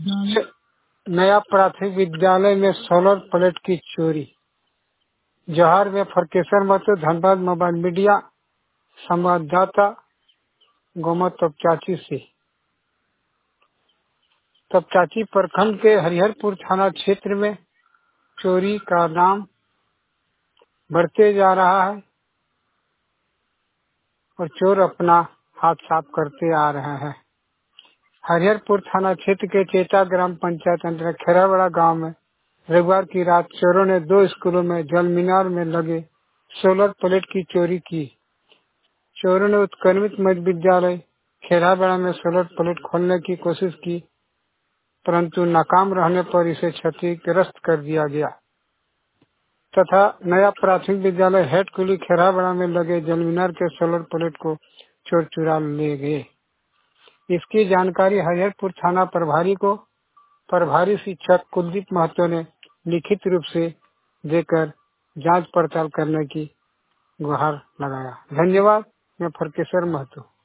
नया प्राथमिक विद्यालय में सोलर प्लेट की चोरी। जौहर में फरकेश्वर महतो, धनबाद मोबाइल मीडिया संवाददाता गोमत तपचाची से। तपचाची प्रखंड के हरिहरपुर थाना क्षेत्र में चोरी का नाम बढ़ते जा रहा है और चोर अपना हाथ साफ करते आ रहे हैं। हरिहरपुर थाना क्षेत्र के चेता ग्राम पंचायत अंतर्गत खेराबड़ा गांव में रविवार की रात चोरों ने 2 स्कूलों में जल मीनार में लगे सोलर प्लेट की चोरी की। चोरों ने उत्क्रमित मध्य विद्यालय खेराबड़ा में सोलर प्लेट खोलने की कोशिश की, परंतु नाकाम रहने पर इसे क्षतिग्रस्त कर दिया गया तथा नया प्राथमिक विद्यालय हेडकुली खेराबड़ा में लगे जलमीनार के सोलर प्लेट को चोर चुरा ले गए। इसकी जानकारी हरिहरपुर थाना प्रभारी को प्रभारी शिक्षक कुलदीप महतो ने लिखित रूप से देकर जांच पड़ताल करने की गुहार लगाया। धन्यवाद। मैं फरकेश्वर महतो।